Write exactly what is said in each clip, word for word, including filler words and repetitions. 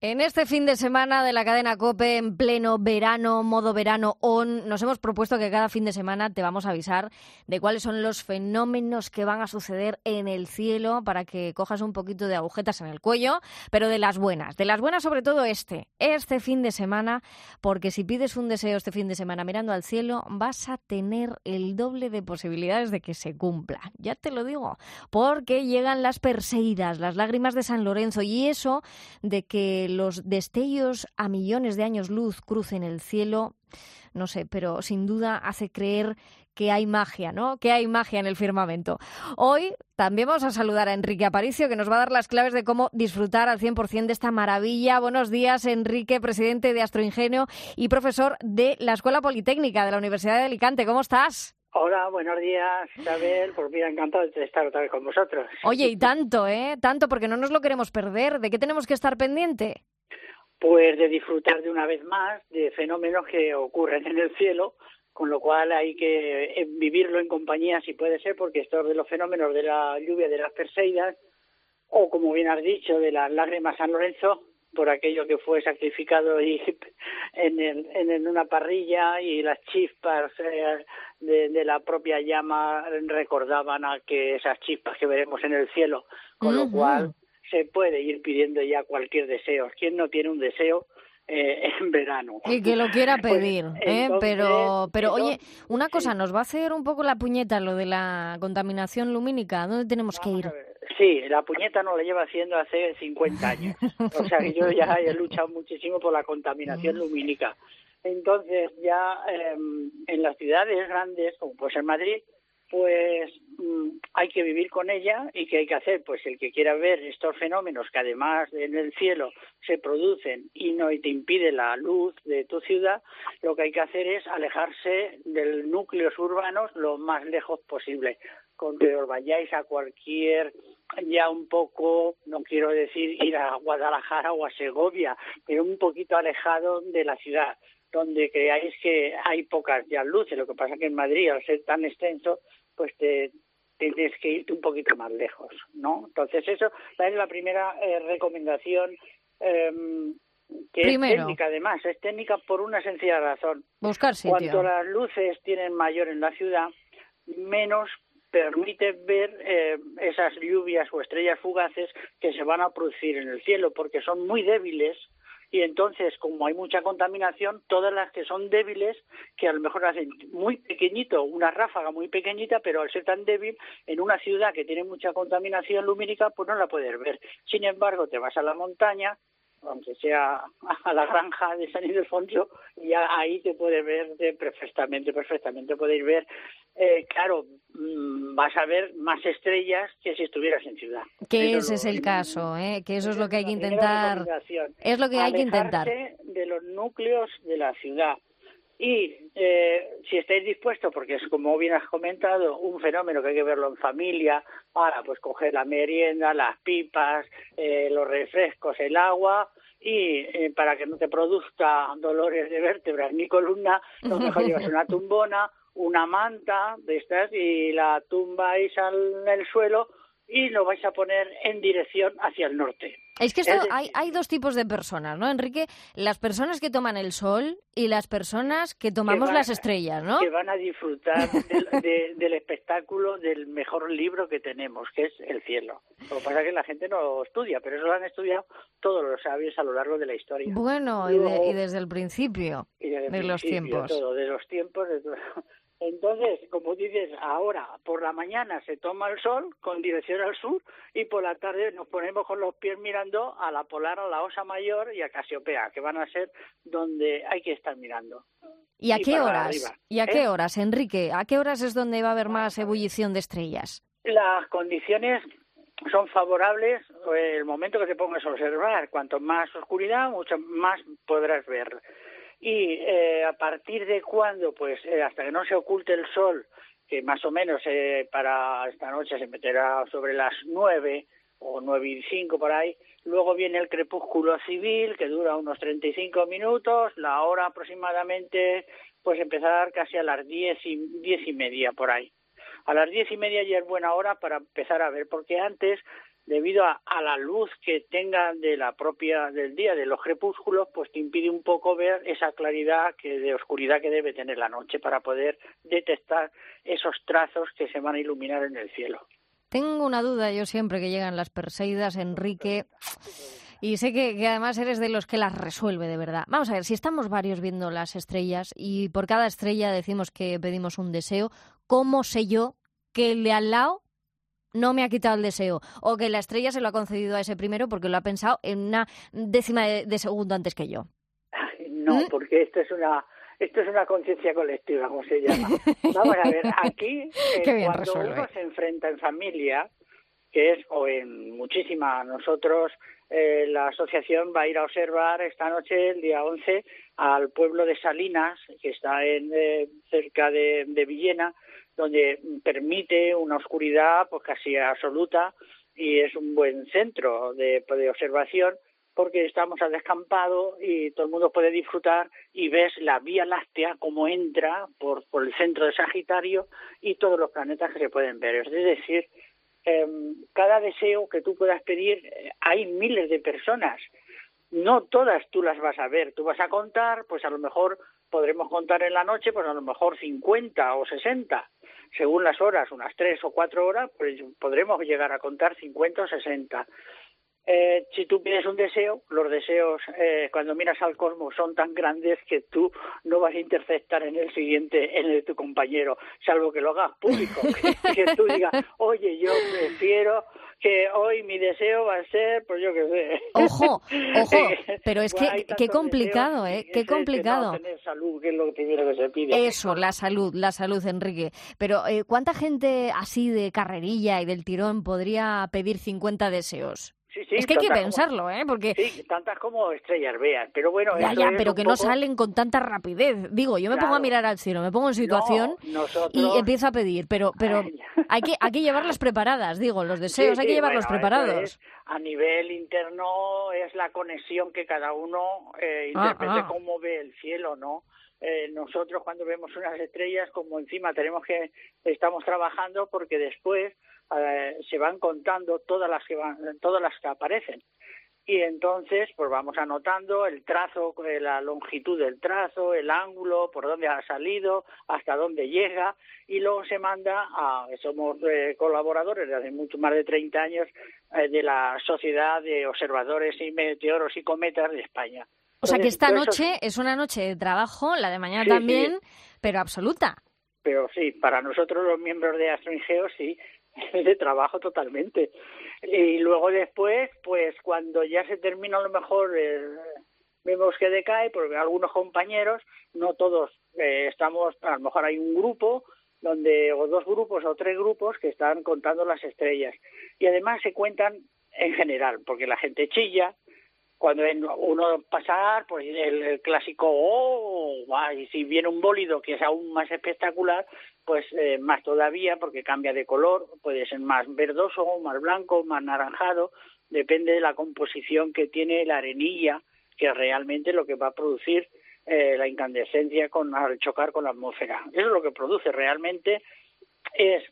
En este fin de semana de la cadena COPE, en pleno verano, modo verano on, nos hemos propuesto que cada fin de semana te vamos a avisar de cuáles son los fenómenos que van a suceder en el cielo para que cojas un poquito de agujetas en el cuello, pero de las buenas. De las buenas sobre todo este, este fin de semana, porque si pides un deseo este fin de semana mirando al cielo, vas a tener el doble de posibilidades de que se cumpla. Ya te lo digo, porque llegan las Perseidas, las lágrimas de San Lorenzo, y eso de que los destellos a millones de años luz crucen el cielo, no sé, pero sin duda hace creer que hay magia, ¿no? Que hay magia en el firmamento. Hoy también vamos a saludar a Enrique Aparicio, que nos va a dar las claves de cómo disfrutar al cien por ciento de esta maravilla. Buenos días, Enrique, presidente de Astroingenio y profesor de la Escuela Politécnica de la Universidad de Alicante. ¿Cómo estás? Hola, buenos días, Isabel. Pues mira, encantado de estar otra vez con vosotros. Oye, y tanto, ¿eh? Tanto, porque no nos lo queremos perder. ¿De qué tenemos que estar pendiente? Pues de disfrutar de una vez más de fenómenos que ocurren en el cielo, con lo cual hay que vivirlo en compañía si puede ser, porque estos de los fenómenos de la lluvia de las Perseidas, o como bien has dicho, de las lágrimas San Lorenzo, por aquello que fue sacrificado y en, el, en una parrilla, y las chispas eh, de, de la propia llama recordaban a que esas chispas que veremos en el cielo, con uh-huh. lo cual se puede ir pidiendo ya cualquier deseo. ¿Quién no tiene un deseo eh, en verano? Y que lo quiera pedir, pues, ¿eh? Entonces, pero, pero entonces, oye, una cosa, sí. ¿nos va a hacer un poco la puñeta lo de la contaminación lumínica? ¿Dónde tenemos Vamos que ir? Sí, la puñeta no la lleva haciendo hace cincuenta años. O sea, que yo ya he luchado muchísimo por la contaminación lumínica. Entonces, ya eh, en las ciudades grandes, como pues en Madrid, pues mmm, hay que vivir con ella. ¿Y qué hay que hacer? Pues el que quiera ver estos fenómenos que además en el cielo se producen y no y te impide la luz de tu ciudad, lo que hay que hacer es alejarse de núcleos urbanos lo más lejos posible. Con que os vayáis a cualquier, ya un poco, no quiero decir ir a Guadalajara o a Segovia, pero un poquito alejado de la ciudad, donde creáis que hay pocas ya luces. Lo que pasa es que en Madrid, al ser tan extenso, pues te tienes que irte un poquito más lejos, ¿no? Entonces eso es la primera eh, recomendación, eh, que Primero. es técnica además, es técnica por una sencilla razón. Buscar sitio. Cuanto las luces tienen mayor en la ciudad, menos permite ver eh, esas lluvias o estrellas fugaces que se van a producir en el cielo, porque son muy débiles. Y entonces, como hay mucha contaminación, todas las que son débiles, que a lo mejor hacen muy pequeñito, una ráfaga muy pequeñita, pero al ser tan débil, en una ciudad que tiene mucha contaminación lumínica, pues no la puedes ver. Sin embargo, te vas a la montaña, aunque sea a la granja de San Ildefonso, y ya ahí te puedes ver de perfectamente, perfectamente podéis ver, eh, claro, mmm, vas a ver más estrellas que si estuvieras en ciudad. Que ese es el caso, ¿eh? Que eso es lo que hay que intentar. Es lo que hay que intentar. Alejarse de los núcleos de la ciudad. Y eh, si estáis dispuestos, porque es como bien has comentado, un fenómeno que hay que verlo en familia, para pues coger la merienda, las pipas, eh, los refrescos, el agua, y eh, para que no te produzca dolores de vértebras ni columna, lo mejor llevas una tumbona, una manta de estas, y la tumbáis al el suelo y lo vais a poner en dirección hacia el norte. Es que esto, es hay, hay dos tipos de personas, ¿no, Enrique? Las personas que toman el sol y las personas que tomamos que van, las estrellas, ¿no? Que van a disfrutar del, de, del espectáculo del mejor libro que tenemos, que es el cielo. Lo que pasa es que la gente no lo estudia, pero eso lo han estudiado todos los sabios a lo largo de la historia. Bueno, Luego, y, de, y desde el principio y desde el de principio, los tiempos. Todo, de los tiempos, de todo. Entonces, como dices, ahora por la mañana se toma el sol con dirección al sur y por la tarde nos ponemos con los pies mirando a la Polar, a la Osa Mayor y a Casiopea, que van a ser donde hay que estar mirando. ¿Y a y qué horas? Arriba. ¿Y a ¿Eh? qué horas, Enrique? ¿A qué horas es donde va a haber más ebullición de estrellas? Las condiciones son favorables el momento que te pongas a observar. Cuanto más oscuridad, mucho más podrás ver. Y eh, a partir de cuándo, pues eh, hasta que no se oculte el sol, que más o menos eh, para esta noche se meterá sobre las nueve o nueve y cinco por ahí. Luego viene el crepúsculo civil, que dura unos treinta y cinco minutos. La hora aproximadamente pues empezar casi a las diez y, diez y media por ahí. A las diez y media ya es buena hora para empezar a ver, porque antes debido a, a la luz que tenga de la propia del día, de los crepúsculos, pues te impide un poco ver esa claridad que de oscuridad que debe tener la noche para poder detectar esos trazos que se van a iluminar en el cielo. Tengo una duda yo siempre que llegan las Perseidas, Enrique, y sé que, que además eres de los que las resuelve de verdad. Vamos a ver, si estamos varios viendo las estrellas y por cada estrella decimos que pedimos un deseo, ¿cómo sé yo que el de al lado no me ha quitado el deseo? O que la estrella se lo ha concedido a ese primero porque lo ha pensado en una décima de, de segundo antes que yo. No, ¿Mm? Porque esto es una esto es una conciencia colectiva, como se llama. Vamos a ver, aquí eh, cuando resuelve. Uno se enfrenta en familia, que es, o en muchísima, nosotros, eh, la asociación va a ir a observar esta noche, el día once, al pueblo de Salinas, que está en eh, cerca de, de Villena, donde permite una oscuridad pues casi absoluta y es un buen centro de, de observación porque estamos al descampado y todo el mundo puede disfrutar y ves la Vía Láctea como entra por, por el centro de Sagitario y todos los planetas que se pueden ver. Es decir, eh, cada deseo que tú puedas pedir, eh, hay miles de personas. No todas tú las vas a ver, tú vas a contar, pues a lo mejor podremos contar en la noche, pues a lo mejor cincuenta o sesenta, según las horas, unas tres o cuatro horas, pues podremos llegar a contar cincuenta o sesenta. Eh, si tú pides un deseo, los deseos eh, cuando miras al cosmos son tan grandes que tú no vas a interceptar en el siguiente, en el de tu compañero, salvo que lo hagas público, que, que tú digas, oye, yo prefiero que hoy mi deseo va a ser, pues yo qué sé. Ojo, ojo, pero es que qué complicado, ¿eh? Qué complicado. Que no tener salud, que es lo primero que se pide. Eso, la salud, la salud, Enrique. Pero eh, ¿cuánta gente así de carrerilla y del tirón podría pedir cincuenta deseos? Sí, sí, es que hay que pensarlo, como, ¿eh? Porque sí, tantas como estrellas veas, pero bueno... Ya, eso ya, es pero que poco... no salen con tanta rapidez. Digo, yo me claro. pongo a mirar al cielo, me pongo en situación no, nosotros... y empiezo a pedir, pero pero hay que hay que llevarlas preparadas, digo, los deseos sí, hay que sí, llevarlos bueno, preparados. Es, a nivel interno es la conexión que cada uno eh, interprete ah, ah. cómo ve el cielo, ¿no? Eh, nosotros cuando vemos unas estrellas, como encima tenemos que estamos trabajando porque después eh, se van contando todas las que van, todas las que aparecen. Y entonces, pues vamos anotando el trazo, la longitud del trazo, el ángulo, por dónde ha salido, hasta dónde llega, y luego se manda a, somos eh, colaboradores de hace mucho más de treinta años eh, de la Sociedad de Observadores y Meteoros y Cometas de España. O sea que esta entonces, noche es una noche de trabajo, la de mañana sí, también, sí. pero absoluta. Pero sí, para nosotros los miembros de Astroingeo sí, de trabajo totalmente. Y luego después, pues cuando ya se termina a lo mejor, eh, vemos que decae, porque algunos compañeros, no todos eh, estamos, a lo mejor hay un grupo, donde o dos grupos o tres grupos que están contando las estrellas. Y además se cuentan en general, porque la gente chilla, cuando uno pasar, pues el, el clásico, oh, y si viene un bólido que es aún más espectacular, pues eh, más todavía, porque cambia de color, puede ser más verdoso, más blanco, más naranjado, depende de la composición que tiene la arenilla, que es realmente lo que va a producir eh, la incandescencia con, al chocar con la atmósfera. Eso es lo que produce realmente, es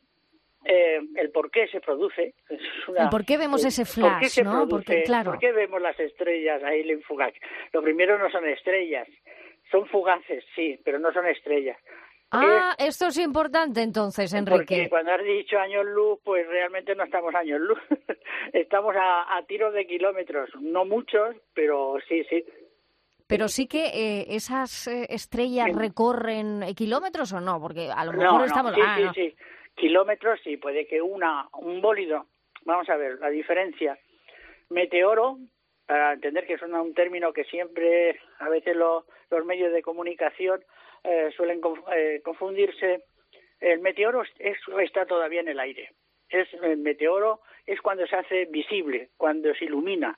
Eh, el por qué se produce. Es una, el por qué vemos eh, ese flash, ¿por ¿no? Produce, Porque, claro. ¿Por qué vemos las estrellas ahí en fugaz? Lo primero no son estrellas, son fugaces, sí, pero no son estrellas. Ah, es, esto es importante entonces, Enrique. Porque cuando has dicho años luz, pues realmente no estamos años luz. Estamos a, a tiros de kilómetros, no muchos, pero sí, sí. Pero sí que eh, esas eh, estrellas recorren kilómetros o no, porque a lo mejor no, estamos... No, sí, ah, sí, no. sí. Kilómetros sí, puede que una, un bólido, vamos a ver la diferencia. Meteoro, para entender que es una, un término que siempre, a veces lo, los medios de comunicación eh, suelen conf, eh, confundirse. El meteoro es, está todavía en el aire. Es, el meteoro es cuando se hace visible, cuando se ilumina.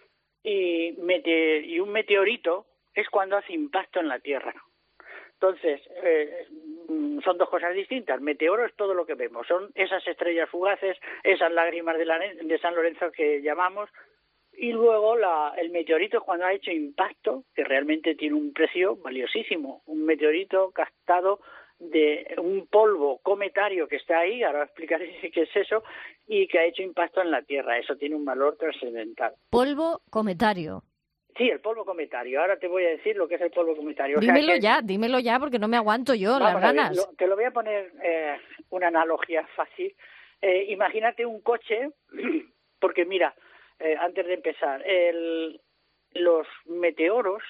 Y, mete, y un meteorito es cuando hace impacto en la Tierra. Entonces, eh, son dos cosas distintas. Meteoro es todo lo que vemos, son esas estrellas fugaces, esas lágrimas de, la, de San Lorenzo que llamamos, y luego la, el meteorito es cuando ha hecho impacto, que realmente tiene un precio valiosísimo. Un meteorito captado de un polvo cometario que está ahí, ahora explicaré qué es eso, y que ha hecho impacto en la Tierra. Eso tiene un valor trascendental. Polvo cometario. Sí, el polvo cometario. Ahora te voy a decir lo que es el polvo cometario. O sea dímelo que, ya, dímelo ya, porque no me aguanto yo vamos las a ver, ganas. lo, te lo voy a poner eh, una analogía fácil. Eh, imagínate un coche, porque mira, eh, antes de empezar, el, los meteoros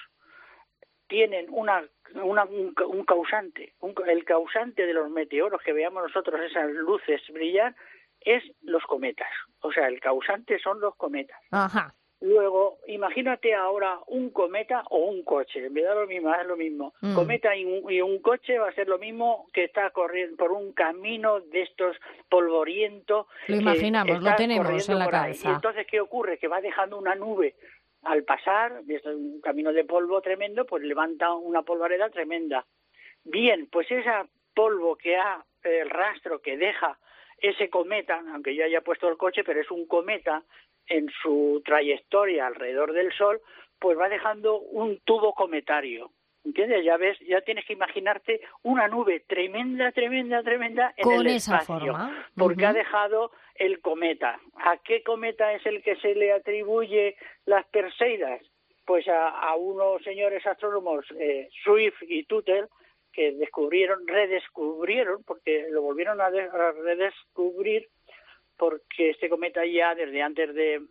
tienen una, una un, un causante. Un, el causante de los meteoros que veamos nosotros, esas luces brillar, es los cometas. O sea, el causante son los cometas. Ajá. Luego, imagínate ahora un cometa o un coche. En vez de lo mismo, es lo mismo. Mm. Cometa y un, y un coche va a ser lo mismo que está corriendo por un camino de estos polvoriento. Lo imaginamos, lo tenemos en la cabeza. Y entonces, ¿qué ocurre? Que va dejando una nube. Al pasar, desde un camino de polvo tremendo, pues levanta una polvareda tremenda. Bien, pues ese polvo que ha, el rastro que deja ese cometa, aunque yo haya puesto el coche, pero es un cometa, en su trayectoria alrededor del Sol, pues va dejando un tubo cometario. ¿Entiendes? Ya ves, ya tienes que imaginarte una nube tremenda, tremenda, tremenda en Con el esa espacio, forma. porque Uh-huh. ha dejado el cometa. ¿A qué cometa es el que se le atribuye las Perseidas? Pues a, a unos señores astrónomos, eh, Swift y Tuttle, que descubrieron, redescubrieron, porque lo volvieron a, de, a redescubrir, porque este cometa ya desde antes de,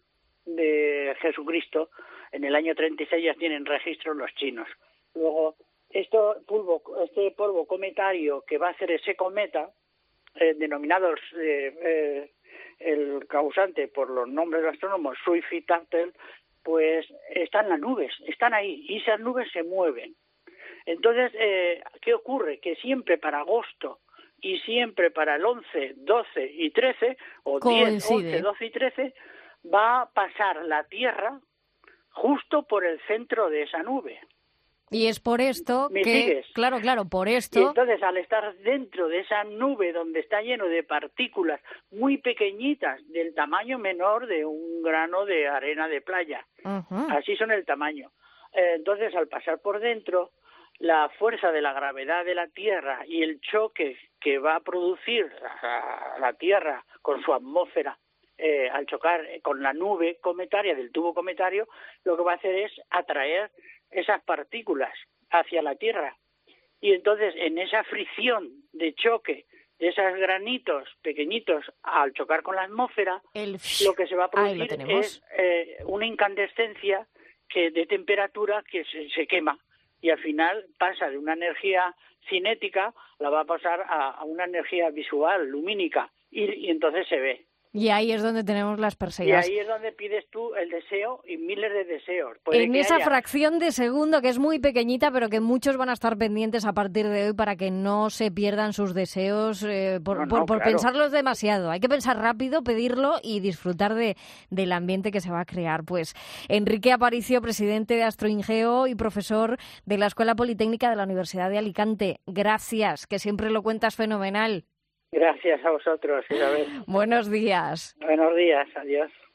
de Jesucristo, en el año treinta y seis ya tienen registro los chinos. Luego, esto polvo, este polvo cometario que va a hacer ese cometa, eh, denominado eh, eh, el causante por los nombres de astrónomos Swift y Tuttle, pues están las nubes, están ahí, y esas nubes se mueven. Entonces, eh, ¿qué ocurre? Que siempre para agosto y siempre para el once, doce y trece, o diez, once, doce y trece, va a pasar la Tierra justo por el centro de esa nube. Y es por esto ¿Me que, sigues? claro, claro, por esto... Y entonces, al estar dentro de esa nube donde está lleno de partículas muy pequeñitas, del tamaño menor de un grano de arena de playa, uh-huh. así son el tamaño. Eh, entonces, al pasar por dentro, la fuerza de la gravedad de la Tierra y el choque que va a producir la, la Tierra con su atmósfera eh, al chocar con la nube cometaria del tubo cometario, lo que va a hacer es atraer esas partículas hacia la Tierra. Y entonces, en esa fricción de choque de esos granitos pequeñitos al chocar con la atmósfera, el... lo que se va a producir lo es eh, una incandescencia que de temperatura que se, se quema. Y al final pasa de una energía cinética, la va a pasar a, a una energía visual, lumínica, y, y entonces se ve. Y ahí es donde tenemos las Perseidas. Y ahí es donde pides tú el deseo y miles de deseos. Puede en que esa haya... fracción de segundo que es muy pequeñita, pero que muchos van a estar pendientes a partir de hoy para que no se pierdan sus deseos eh, por, no, no, por, por claro. pensarlos demasiado. Hay que pensar rápido, pedirlo y disfrutar de, del ambiente que se va a crear. Pues Enrique Aparicio, presidente de Astroingeo y profesor de la Escuela Politécnica de la Universidad de Alicante. Gracias, que siempre lo cuentas fenomenal. Gracias a vosotros, Isabel. Buenos días. Buenos días, adiós.